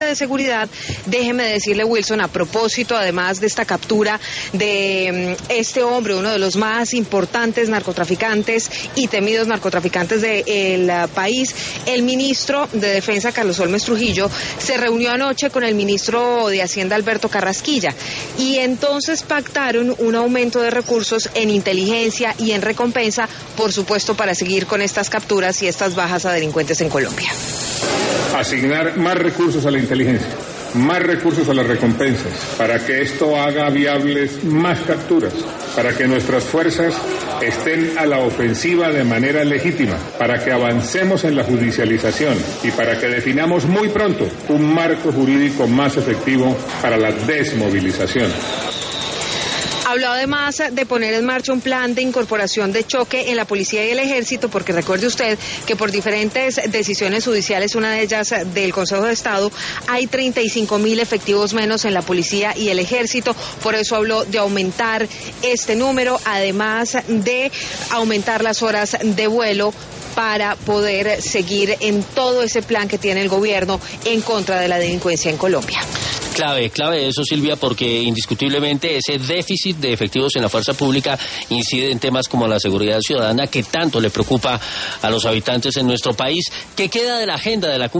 de seguridad, déjeme decirle, Wilson, a propósito además de esta captura de este hombre, uno de los más importantes narcotraficantes y temidos narcotraficantes del país, el ministro de Defensa, Carlos Holmes Trujillo, se reunió anoche con el ministro de Hacienda, Alberto Carrasquilla, y entonces pactaron un aumento de recursos en inteligencia y en recompensa, por supuesto, para seguir con estas capturas y estas bajas a delincuentes en Colombia. Asignar más recursos a la inteligencia, más recursos a las recompensas, para que esto haga viables más capturas, para que nuestras fuerzas estén a la ofensiva de manera legítima, para que avancemos en la judicialización y para que definamos muy pronto un marco jurídico más efectivo para la desmovilización. Habló además de poner en marcha un plan de incorporación de choque en la policía y el ejército, porque recuerde usted que por diferentes decisiones judiciales, una de ellas del Consejo de Estado, hay 35.000 efectivos menos en la policía y el ejército. Por eso habló de aumentar este número, además de aumentar las horas de vuelo para poder seguir en todo ese plan que tiene el gobierno en contra de la delincuencia en Colombia. Clave eso, Silvia, porque indiscutiblemente ese déficit de efectivos en la fuerza pública incide en temas como la seguridad ciudadana, que tanto le preocupa a los habitantes en nuestro país. ¿Qué queda de la agenda de la cumbre?